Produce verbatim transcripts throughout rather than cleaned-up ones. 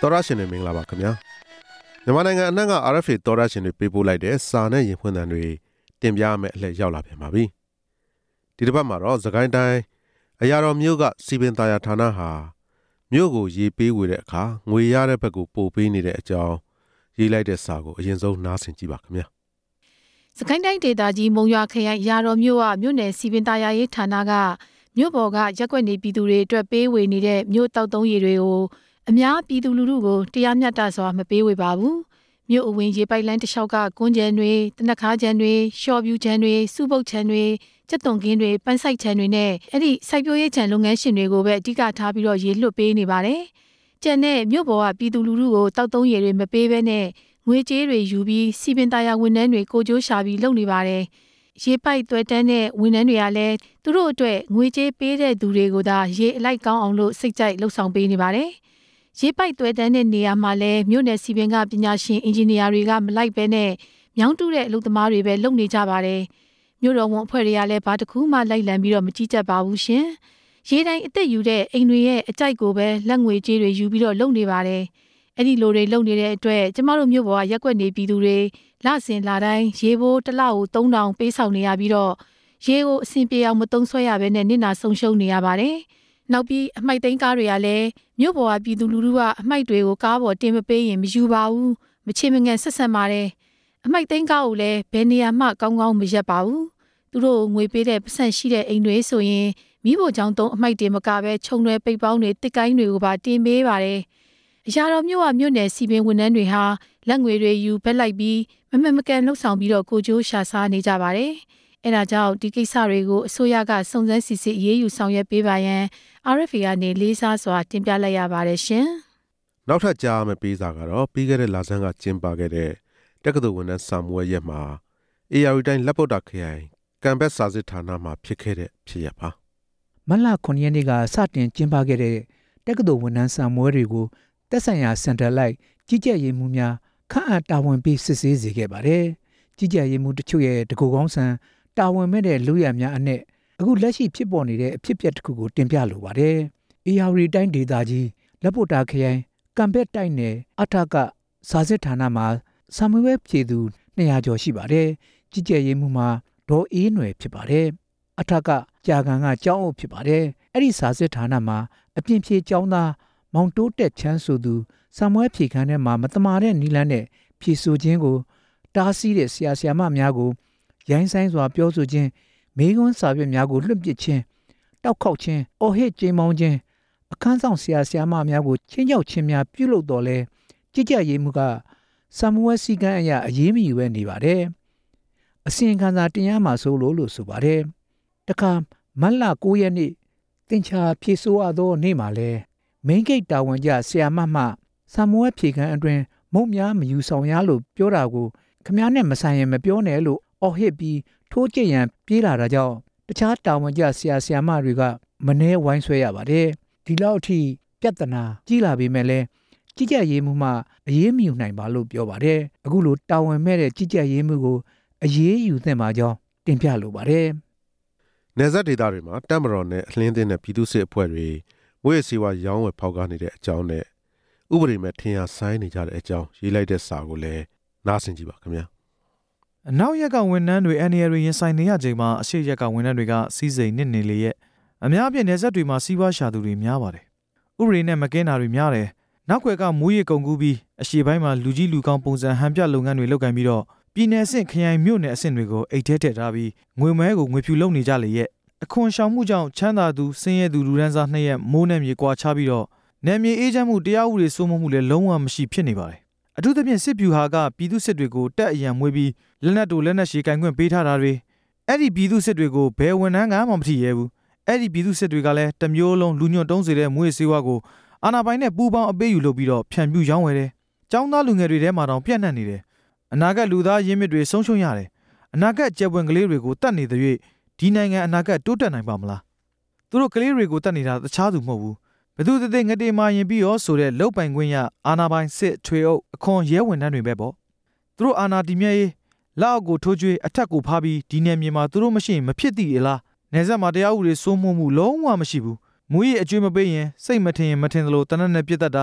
တော်ရရှင်တွေမင်္ဂလာပါခင်ဗျာမြန်မာနိုင်ငံအနှံ့က R F A တော်ရရှင်တွေပေးပို့လိုက်တဲ့စာနဲ့ရင်ဖွင့်သံတွေတင်ပြမယ်အလှည့်ရောက်လာပြန်ပါပြီဒီတစ်ပတ်မှာတော့စကိုင်းတိုင်းအရာတော်မြို့ကစီပင်သာယာဌာနဟာမြို့ကိုရေပေးဝေတဲ့အခါငွေရတဲ့ဘက်ကိုပို့ပေးနေတဲ့အကြောင်းရေးလိုက်တဲ့စာကိုအရင်ဆုံးနားဆင်ကြည့်ပါခင်ဗျာစကိုင်းတိုင်းဒေသကြီးမုံရွာခရိုင်အရာတော်မြို့ကမြို့နယ်စီပင်သာယာရေးဌာနကမြို့ပေါ်ကရက်ွက်နေပြည်သူတွေအတွက်ပေးဝေနေတဲ့မြို့တောက်သုံးရေတွေကိုအများပြည်သူလူထုကိုတရားမျှတစွာမပေးဝေပါဘူးမြို့အဝင်ရေပိုက်လမ်းတစ်လျှောက်ကကွန်းကျန်တွေတနခါကျန်တွေရှော့ပြူကျန်တွေစုပုတ်ကျန်တွေကျက်သွန်ကင်းတွေပန်းဆိုင်ကျန်တွေနဲ့အဲ့ဒီစိုက်ပျိုးရေးကျန်လုပ်ငန်းရှင်တွေကိုပဲအဓိကထားပြီးတော့ရေလွှတ်ပေးနေပါတယ်ကျန်တဲ့မြို့ပေါ်ကပြည်သူလူထုကိုတောက်သုံးရေတွေမပေးဘဲနဲ့ငွေကြေးတွေယူပြီးစီပင်သာယာဝန်ထမ်းတွေကိုကြိုးရှာပြီးလုပ်နေပါတယ်ရေပိုက်သွဲတန်းတဲ့ဝန်ထမ်းတွေကလည်းသူတို့အတွက်ငွေကြေးပေးတဲ့သူတွေကိုသာရေအလိုက်ကောင်းအောင်လို့စိတ်ကြိုက်လှုပ်ဆောင်ပေးနေပါတယ်ရေပိုက်သွဲတန်းတဲ့နေရာမှာလည်းမြို့နယ်စီပင်ကပညာရှင်အင်ဂျင်နီယာတွေကမလိုက်ပဲနဲ့မြောင်းတူးတဲ့အလုပ်သမားတွေပဲလုပ်နေကြပါတယ်မြို့တော်ဝန်အဖွဲ့တွေကလည်းဘာတစ်ခုမှလိုက်လံပြီးတော့မကြည့်ကြပါဘူးရှင်ရေတိုင်းအသက်ယူတဲ့အိမ်တွေရဲ့အကြိုက်ကိုပဲလက်ငွေကြေးတွေယူပြီးတော့လုပ်နေပါတယ်အဲ့ဒီလိုတွေလုပ်နေတဲ့အတွက်ကျမတို့မြို့ပေါ်ကရက်ွက်နေပြည်သူတွေလစဉ်လာတိုင်းရေဘိုးတစ်လောက်သုံးထောင်ပေးဆောင်နေရပြီးတော့ရေကိုအဆင်ပြေအောင်မသုံးဆွဲရဘဲနဲ့နစ်နာဆုံးရှုံးနေရပါတယ်နောက်ပြီးအမိုက်သိမ်းကားတွေကလည်းမြို့ပေါ်ကပြည်သူလူထုကအမိုက်တွေကိုကားပေါ်တင်မပေးရင်မယူပါဘူးမချေမငန်ဆက်ဆက်ပါတယ်အမိုက်သိမ်းကားကိုလည်းဘယ်နေရာမှကောင်းကောင်းမရက်ပါဘူးသူတို့ငွေပေးတဲ့ပတ်စံရှိတဲ့အိမ်တွေဆိုရင်မိဖို့ကြောင့်သုံးအမိုက်တွေမကပဲခြုံရွယ်ပိတ်ပေါင်းတွေတစ်ကိုင်းတွေကိုပါတင်ပေးပါတယ်အရာတော်မြို့ကမြို့နယ်စီပင်ဝန်ထမ်းတွေဟာလက်ငွေတွေယူဘက်လိုက်ပြီးမမမကန်လှုပ်ဆောင်ပြီးတော့ကိုကျိုးရှာစားနေကြပါတယ်အဲဒါကြောင့်ဒီကိစ္စတွေကိုအစိုးရကစုံစမ်းစစ်ဆေးအရေးယူဆောင်ရွက်ပေးပါရန် R F A ကနေလေးစားစွာတင်ပြလိုက်ရပါတယ်ရှင်။နောက်ထပ်ကြားမယ့်ပေးစာကတော့ပြီးခဲ့တဲ့လဆန်းကကျင်းပခဲ့တဲ့တက္ကသိုလ်ဝန်ထမ်းစာမေးပွဲရက်မှာအေရဝတီတိုင်းလက်ပုတ်တာခရိုင်ကံဘက်စာစစ်ဌာနမှာဖြစ်ခဲ့တဲ့ဖြစ်ရပ်ပါ။မတ်လခုနှစ်ရက်နေ့ကစတင်ကျင်းပခဲ့တဲ့တက္ကသိုလ်ဝန်ထမ်းစာမေးပွဲတွေကိုသက်ဆိုင်ရာစင်တာလိုက်ကြီးကြပ်ရေးမှူးများခန့်အပ်တာဝန်ပေးစစ်ဆေးစေခဲ့ပါတယ်။ကြီးကြပ်ရေးမှူးတချို့ရဲ့တကူကောင်းဆန်တာဝန်မဲ့တဲ့လူရများအနက်အခုလက်ရှိဖြစ်ပေါ်နေတဲ့အဖြစ်အပျက်တစ်ခုကိုတင်ပြလိုပါတယ်။အေရဝတီတိုင်းဒေသကြီးလက်ပုတ်တာခရိုင်ကံဘက်တိုက်နယ်အထကစာစစ်ဌာနမှာစာမေးပွဲဖြေသူနှစ်ရာကျော်ရှိပါတယ်။ကြီးကြပ်ရေးမှူးမှာဒေါ်အေးနွယ်ဖြစ်ပါတယ်။အထကကြာကန်ကကျောင်းအုပ်ဖြစ်ပါတယ်။အဲ့ဒီစာစစ်ဌာနမှာအပြင်ဖြေကျောင်းသားမောင်တိုးတက်ချမ်းဆိုသူစာမေးပွဲဖြေခန်းထဲမှာမတမာတဲ့နီလန်းနဲ့ဖြေဆိုခြင်းကိုတားဆီးတဲ့ဆရာဆရာမများကိုရိုင်းဆိုင်စွာပြောဆိုခြင်းမေးခွန်းစာပြများကိုလွှတ်ပစ်ခြင်းတောက်ခေါက်ခြင်းအော်ဟစ်ကြေးမောင်းခြင်းအခန်းဆောင်ဆရာဆရာမများကိုချင်းချောက်ခြင်းများပြုလုပ်တော်လဲကြည်ကြရေးမှုကစာမေးပွဲစည်းကမ်းအရာအရေးမယူပဲနေပါတယ်အစီရင်ခံစာတင်ရမှာဆိုလို့လို့ဆိုပါတယ်တခါမတ်လကိုရက်နေ့တင်ချာဖြေဆိုရသောနေ့မှာလဲမိန်ဂိတ်တာဝန်ကျဆရာမမှစာမေးပွဲဖြေခန်းအတွင်မုံများမယူဆောင်ရလို့ပြောတာကိုခမားနဲ့မဆိုင်ရင်မပြောနဲ့လို့အော်ဟစ်ပြီးထိုးကျရန်ပြေးလာတာကြောင့်တခြားတာဝန်ကျဆရာဆရာမတွေကမနှဲဝိုင်းဆွဲရပါတယ်ဒီလောက်အထိပြဿနာကြီးလာပေမဲ့လည်းကြီးကြပ်ရေးမှုမှအရေးမယူနိုင်ပါလို့ပြောပါတယ်အခုလိုတာဝန်မဲ့တဲ့ကြီးကြပ်ရေးမှုကိုအရေးယူသင့်ပါကြောင်းတင်ပြလိုပါတယ်နယ်စပ်ဒေသတွေမှာတပ်မတော်နဲ့အလင်းသင်းတဲ့ပြည်သူ့စစ်အဖွဲ့တွေငွေစီဝါရောင်းဝယ်ဖောက်ကားနေတဲ့အကြောင်းနဲ့ဥပဒေမဲ့ထင်ရဆိုင်နေကြတဲ့အကြောင်းရေးလိုက်တဲ့စာကိုလည်းနားဆင်ကြည့်ပါခင်ဗျာအနောက်ရက်ကဝန်ထမ်းတွေအန်ဒီအရီရင်ဆိုင်နေရချိန်မှာအရှိရက်ကဝန်ထမ်းတွေကစီးစိမ်နစ်နေလေရဲ့အများအပြားနယ်စပ်တွေမှာစီးပွားရှာသူတွေများပါတယ်။ဥပဒေနဲ့မကင်းတာတွေများတယ်။နောက်ွယ်ကမူးယစ်ကုန်ကူးပြီးအရှေ့ပိုင်းမှာလူကြီးလူကောင်းပုံစံဟန်ပြလုပ်ငန်းတွေလုပ်ကိုင်ပြီးတော့ပြည်내အဆင့်ခရိုင်မြို့နယ်အဆင့်တွေကိုအိတ်ထဲထည့်ထားပြီးငွေမဲကိုငွေဖြူလုပ်နေကြလေရဲ့အခွန်ရှောင်မှုကြောင့်ချမ်းသာသူဆင်းရဲသူလူဒန်းစားနှစ်ရက်မိုးနဲ့မြေကွာခြားပြီးတော့နယ်မြေအေးချမ်းမှုတရားဥပဒေစိုးမိုးမှုလည်းလုံးဝမရှိဖြစ်နေပါတယ်။အထူးသဖြင့်စစ်ဗျူဟာကပြည်သူစစ်တွေကိုတက်အရန်မွေးပြီးလက်နက်တို့လက်နက်ရှည်ကင်ခွင့်ပေးထားတာတွေအဲ့ဒီပြည်သူစစ်တွေကိုဘယ်ဝန်ထမ်းကမှမထိရဲဘူးအဲ့ဒီပြည်သူစစ်တွေကလည်းတမျိုးလုံးလူညွတ်တုံးစေတဲ့မွေးစေဝါကိုအာဏာပိုင်နဲ့ပူးပေါင်းအပေးယူလုပ်ပြီးတော့ဖြန့်ပြူရောင်းဝယ်တယ်။ចောင်းသားလူငယ်တွေထဲမှာတောင်ပြန့်နှံ့နေတယ်။အနာဂတ်လူသားရင်းမြစ်တွေဆုံးရှုံးရတယ်။အနာဂတ်ကျယ်ပွင့်ကလေးတွေကိုတတ်နေတဲ့၍ဒီနိုင်ငံအနာဂတ်တိုးတက်နိုင်ပါမလား။သူတို့ကလေးတွေကိုတတ်နေတာတခြားသူမဟုတ်ဘူး။ဘသူတည်းငတေမာရင်ပြီးရောဆိုတဲ့လုတ်ပိုင်ခွင့်ရအာဏာပိုင်စစ်ထွေအုပ်အခွန်ရဲဝန်ထမ်းတွေပဲပေါ့။သူတို့အာဏာတည်မြဲရေးလောက်ကိုထိုးကျွေးအထက်ကိုဖားပြီးဒီနယ်မြေမှာသူတို့မရှိရင်မဖြစ်သည့်လား။နယ်စပ်မှာတရားဥပဒေစိုးမိုးမှုလုံးဝမရှိဘူး။မူကြီးအကျွေးမပေးရင်စိတ်မထင်ရင်မထင်သလိုတနက်နဲ့ပြစ်တတ်တာတ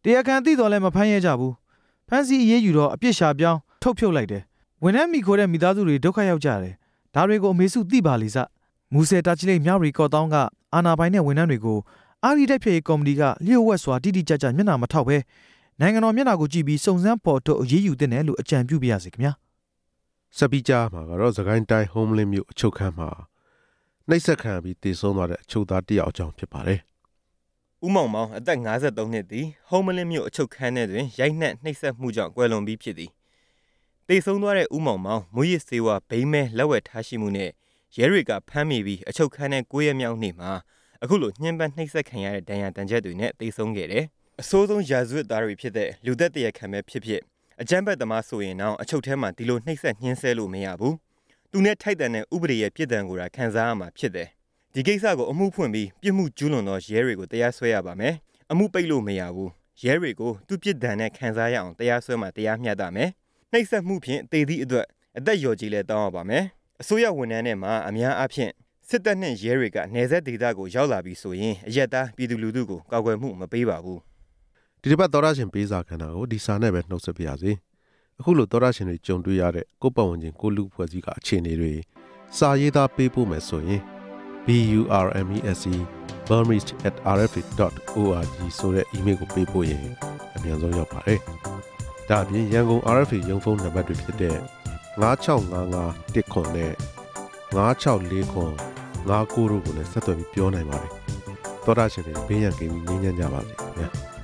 တရားခံသိတော်လည်းမဖမ်းရကြဘူးဖမ်းဆီးအရေးယူတော့အပြစ်ရှာပြောင်းထုတ်ဖြုတ်လိုက်တယ်ဝန်ထမ်းမိခိုးတဲ့မိသားစုတွေဒုက္ခရောက်ကြတယ်ဒါတွေကိုအမေစုသိပါလိစမူဆယ်တာချီလိတ်မြောက်ရီကော့တောင်းကအာဏာပိုင်တဲ့ဝန်ထမ်းတွေကိုအာရီတိုက်ဖြည့်ရေးကော်မတီကလျှို့ဝှက်စွာတိတိကျကျမျက်နှာမထောက်ပဲနိုင်ငံတော်မျက်နှာကိုကြည့်ပြီးစုံစမ်းပေါ်ထုတ်အရေးယူတဲ့နယ်လို့အကြံပြုပြရစီခင်ဗျာစပီကြားမှာကတော့သခိုင်းတိုင်း Homeland မြို့အချုပ်ခန်းမှာနှိပ်စက်ခံပြီးတည်ဆုံးသွားတဲ့အချုပ်သားတယောက်အကြောင်းဖြစ်ပါတယ်ဦးမောင်မောင်အသက်၅၃နှစ်သည် Homeland မြို့အချုပ်ခန်းထဲတွင်ရိုက်နှက်နှိပ်စက်မှုကြောင့်ကွယ်လွန်ပြီးဖြစ်သည်တည်ဆုံးသွားတဲ့ဦးမောင်မောင်မွေးရစေဝါဘိန်းမဲလက်ဝဲထားရှိမှုနဲ့ရဲတွေကဖမ်းမိပြီးအချုပ်ခန်းထဲကိုရက်မြောက်နေ့မှာအခုလိုညှဉ်းပန်းနှိပ်စက်ခံရတဲ့ဒဏ်ရာတန်ချက်တွေနဲ့တည်ဆုံးခဲ့တယ်အဆိုးဆုံးရာဇဝတ်သားတွေဖြစ်တဲ့လူသက်တရာခံပဲဖြစ်ဖြစ်အကြမ်းဖက်သမားဆိုရင်တော့အချုပ်ထဲမှာဒီလိုနှိပ်စက်ညှဉ်းဆဲလို့မရဘူးသူနဲ့ထိုက်တန်တဲ့ဥပဒေရဲ့ပြစ်ဒဏ်ကိုသာခံစားရမှာဖြစ်တယ်ဒီကိစ္စကိုအမှုဖွင့်ပြီးပြစ်မှုကျူးလွန်သောရဲတွေကိုတရားစွဲရပါမယ်အမှုပိတ်လို့မရဘူးရဲတွေကိုသူပြစ်ဒဏ်နဲ့ခံစားရအောင်တရားစွဲမှတရားမျှတမယ်နှိပ်စက်မှုဖြင့်တေသည့်အတွက်အသက်လျော်ကြေးလည်းတောင်းရပါမယ်အစိုးရဝန်ထမ်းတွေမှာအများအားဖြင့်စစ်တပ်နဲ့ရဲတွေကနေဆက်ဒေသကိုရောက်လာပြီးဆိုရင်အရက်သားပြည်သူလူထုကိုကာကွယ်မှုမပေးပါဘူးဒီတစ်ပတ်သောရရှင်ပေးစာခန္ဓာကိုဒီစာနဲ့ပဲနှုတ်ဆက်ပြရစီအခုလိုသောရရှင်တွေကြုံတွေ့ရတဲ့ကိုပတ်ဝန်းကျင်ကိုလူဖွဲ့စည်းကအခြေအနေတွေစာရေးသားပေးပို့မယ်ဆိုရင် burmese burmese at r f a dot org ဆိုတဲ့ email ကိုပေးပို့ရင်အမြန်ဆုံးရောက်ပါတယ်ဒါအပြင်ရန်ကုန် R F A ရုံးဖုန်းနံပါတ်တွေဖြစ်တဲ့nine six five five one zeroနဲ့nine six four zero five nine nineတို့ကိုလည်းဆက်သွယ်ပြီးပြောနိုင်ပါတယ်သောတာရှင်တွေဘေးရန်ကင်းပြီးငြိမ်းချမ်းကြပါစေခင်ဗျာ